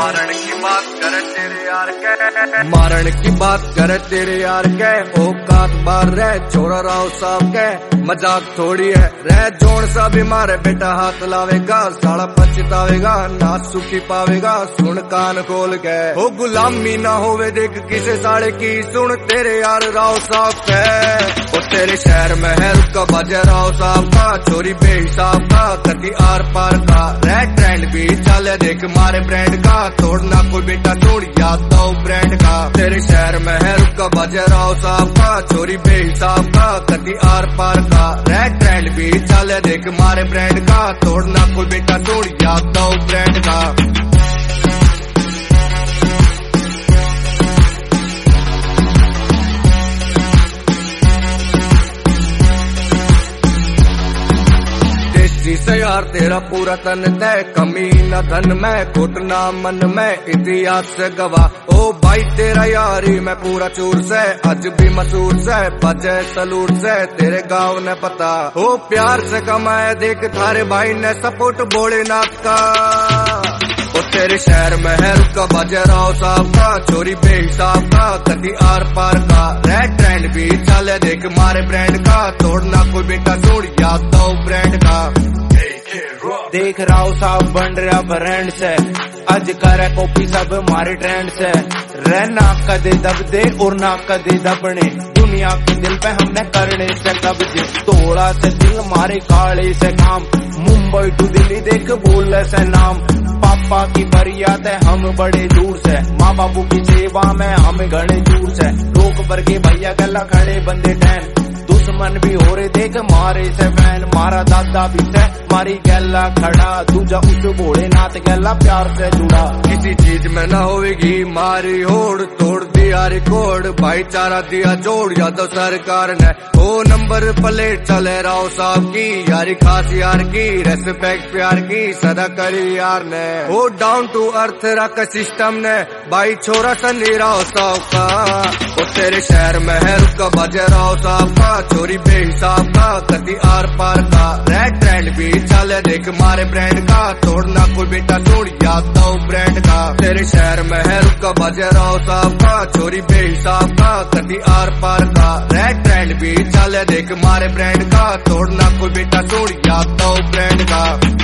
मारण की बात करे तेरे यार के, मारण की बात करे तेरे यार के, औकात बार रह छोरा राव साहब के, मजाक थोड़ी है रह जोड़ सा भी मारे बेटा हाथ लावेगा, साला पछतावेगा ना सुखी पावेगा, सुन कान खोल के हो गुलामी ना होवे देख किसे साले की, सुन तेरे यार राव साहब के। और तेरे शहर में है रुका बाजे राव साहब का, चोरी बेहिसाब का कति आर पार का, रह ट्रेंड भी चले देख मारे ब्रांड का, तोड़ना कोई बेटा तोड़ याद दो ब्रांड का। तेरे शहर में है रुका बाजे राव साहब का, चोरी बेहिसाब का कति आर पार का, रह ट्रेंड भी चले देख मारे ब्रांड का, तोड़ना कोई बेटा तोड़ याद दो ब्रांड का। से यार तेरा पूरा तन तय, कमी न धन में घुटना मन में, इतिहास से गवाह ओ भाई तेरा यारी मैं पूरा चूर से, आज भी मशहूर से बजे सलूट से, तेरे गाँव ने पता हो प्यार से कमाए देख थारे भाई ने सपोर्ट भोलेनाथ का। और तेरे शहर में है रुका बाजे राव साहब का, चोरी बेहिसाब का कति आर पार का, रह ट्रेंड भी चले देख मारे ब्रांड का, तोड़ना कोई बेटा तोड़ याद दो ब्रांड का। देख राव साहब बन रहा ब्रांड से, आज करे कॉपी सब मारे ट्रेंड से, रहना कदे दब दे और ना कदे दबने, दुनिया के दिल पे हमने करने से कब्जे, तोड़ा से दिल मारे काले से काम, मुंबई टू दिल्ली देख बोल से नाम, पापा की फरियाद है हम बड़े दूर से, माँ बापू की सेवा में हम घड़े दूर से, लोग वर्गे भैया गला खड़े बंदे टैन, दुश्मन भी हो रहे देख मारे से फैन, मारा दादा भी से मारी गैला खड़ा, दूजा उस भोलेनाथ गैला प्यार से जुड़ा। किसी चीज में न होगी मारी होड़, तोड़ दिया रिकॉर्ड भाईचारा दिया जोड़, यादव सरकार ने ओ नंबर प्लेट चले राव साहब की, यारी खास यार की रेस्पेक्ट प्यार की सदा करी यार ने, ओ डाउन टू अर्थ रखा सिस्टम ने भाई छोरा सनी राव साहब का। और तेरे शहर में है रुका बाजे राव साहब का, चोरी बेहिसाब का कति आर पार का, रह ट्रेंड भी चले देख मारे ब्रांड का, तोड़ना कोई बेटा तोड़ याद दो ब्रांड का। तेरे शहर में है रुका बाजे राव साहब का, चोरी बेहिसाब का कति आर पार का, रह ट्रेंड भी चले देख मारे ब्रांड का, तोड़ना कोई बेटा तोड़ याद दो ब्रांड का।